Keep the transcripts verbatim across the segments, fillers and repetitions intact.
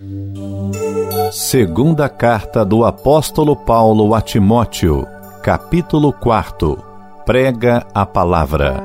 Segunda Carta do Apóstolo Paulo a Timóteo, capítulo quatro. Prega a palavra.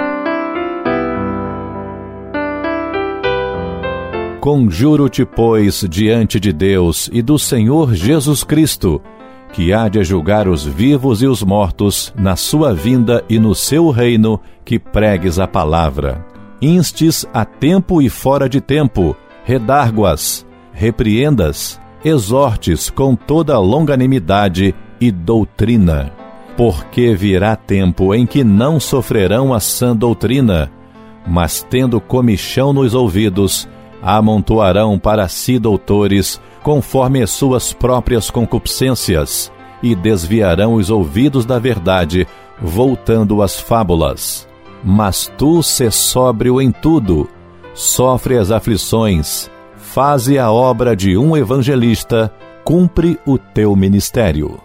Conjuro-te, pois, diante de Deus e do Senhor Jesus Cristo, que há de julgar os vivos e os mortos na sua vinda e no seu reino, que pregues a palavra. Instes a tempo e fora de tempo, redarguas, repreendas, exortes com toda longanimidade e doutrina. Porque virá tempo em que não sofrerão a sã doutrina, mas tendo comichão nos ouvidos, amontoarão para si doutores, conforme as suas próprias concupiscências, e desviarão os ouvidos da verdade, voltando às fábulas. Mas tu sê sóbrio em tudo, sofre as aflições, faze a obra de um evangelista, cumpre o teu ministério.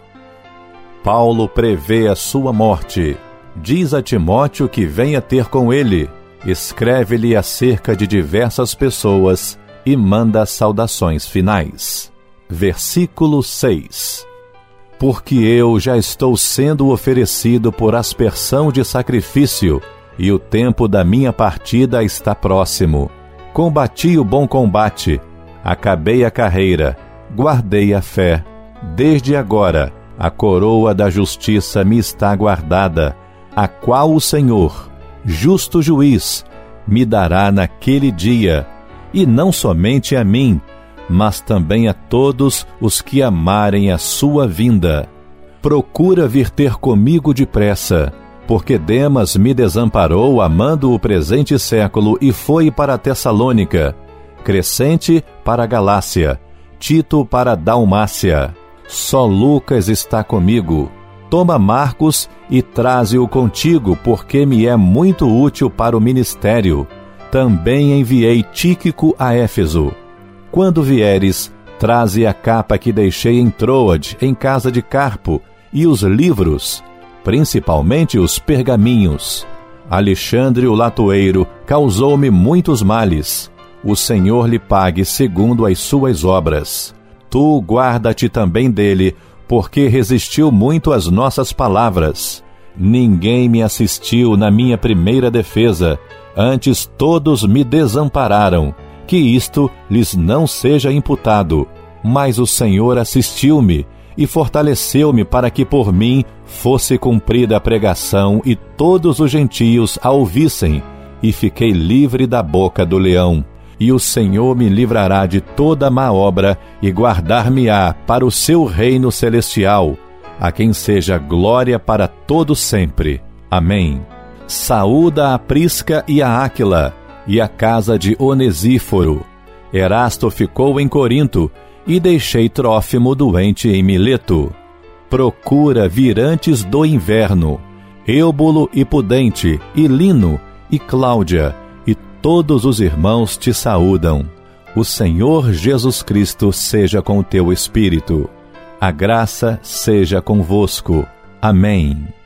Paulo prevê a sua morte. Diz a Timóteo que venha ter com ele. Escreve-lhe acerca de diversas pessoas e manda saudações finais. Versículo seis. Porque eu já estou sendo oferecido por aspersão de sacrifício, e o tempo da minha partida está próximo. Combati o bom combate, acabei a carreira, guardei a fé. Desde agora, a coroa da justiça me está guardada, a qual o Senhor, justo juiz, me dará naquele dia, e não somente a mim, mas também a todos os que amarem a sua vinda. Procura vir ter comigo depressa, porque Demas me desamparou amando o presente século e foi para Tessalônica, Crescente para a Galácia, Tito para a Dalmácia. Só Lucas está comigo. Toma Marcos e traze-o contigo, porque me é muito útil para o ministério. Também enviei Tíquico a Éfeso. Quando vieres, traze a capa que deixei em Troade, em casa de Carpo, e os livros, principalmente os pergaminhos. Alexandre o latoeiro causou-me muitos males. O Senhor lhe pague segundo as suas obras. Tu guarda-te também dele, porque resistiu muito às nossas palavras. Ninguém me assistiu na minha primeira defesa, antes todos me desampararam. Que isto lhes não seja imputado. Mas o Senhor assistiu-me e fortaleceu-me para que por mim fosse cumprida a pregação e todos os gentios a ouvissem, e fiquei livre da boca do leão. E o Senhor me livrará de toda má obra e guardar-me-á para o seu reino celestial, a quem seja glória para todo sempre. Amém. Saúda a Prisca e a Áquila, e a casa de Onesíforo. Erasto ficou em Corinto, e deixei Trófimo doente em Mileto. Procura vir antes do inverno. Eubulo e Pudente, e Lino, e Cláudia, e todos os irmãos te saúdam. O Senhor Jesus Cristo seja com o teu espírito. A graça seja convosco. Amém.